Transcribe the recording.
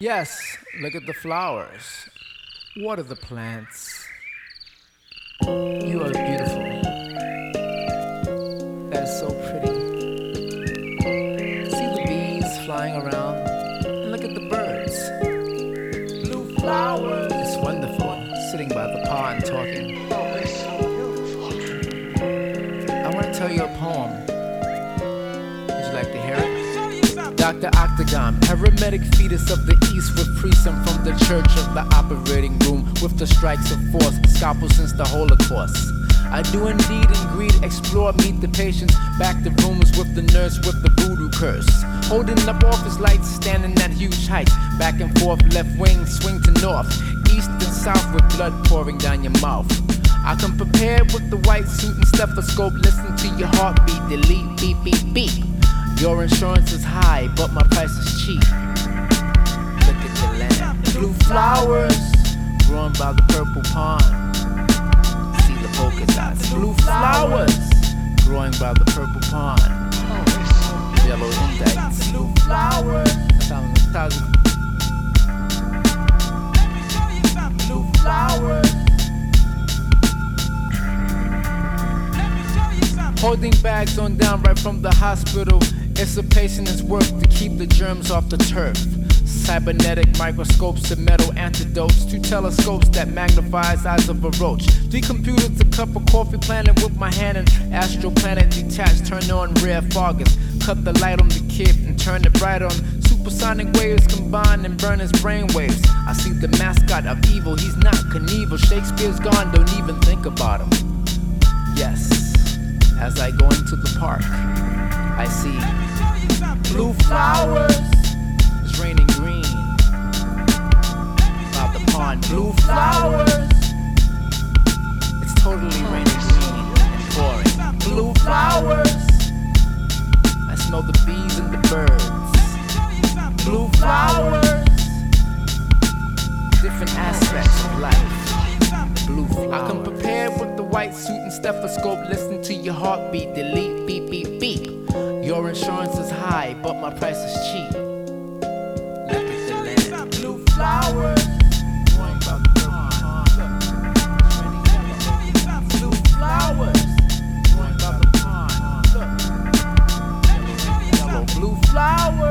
Yes, look at the flowers. Water the plants. You are beautiful. That is so pretty. See the bees flying around and look at the birds. Blue flowers. It's wonderful sitting by the pond talking. Oh, it's so beautiful. I want to tell you a poem. Would you like to hear it? Dr. Octagon, paramedic fetus of the east with priests from the church of the operating room with the strikes of force, scalpel since the Holocaust. I do indeed in greed explore, meet the patients, back the rooms with the nurse with the voodoo curse. Holding up office lights, standing at huge heights, back and forth, left wing, swing to north, east and south with blood pouring down your mouth. I come prepared with the white suit and stethoscope, listen to your heartbeat, delete, beep, beep, beep. Your insurance is high, but my price is cheap. Look at the land. Blue flowers growing by the purple pond. See the polka dots. Blue flowers growing by the purple pond. Yellow index. Blue flowers. Blue flowers. Holding bags on down right from the hospital. It's a patient's work to keep the germs off the turf. Cybernetic microscopes and metal antidotes. 2 telescopes that magnifies eyes of a roach. 3 computers, a cup of coffee, planet with my hand, and astral planet detached. Turn on rare foggers. Cut the light on the kid and turn it right on. Supersonic waves combine and burn his brainwaves. I see the mascot of evil. He's not Knievel. Shakespeare's gone. Don't even think about him. Yes. As I go into the park, I see blue flowers. It's raining green by the pond. Blue flowers. It's totally raining green and pouring. Blue flowers. I smell the bees and the birds. Blue flowers. Different aspects of life. Blue flowers. I come prepared with the white suit and stethoscope. Listen to your heartbeat, delete, beep, beep, beep. Your insurance is high, but my price is cheap. Look at the land. Blue flowers growing by the pond. Blue flowers growing by the pond. Look. Yellow, blue flowers.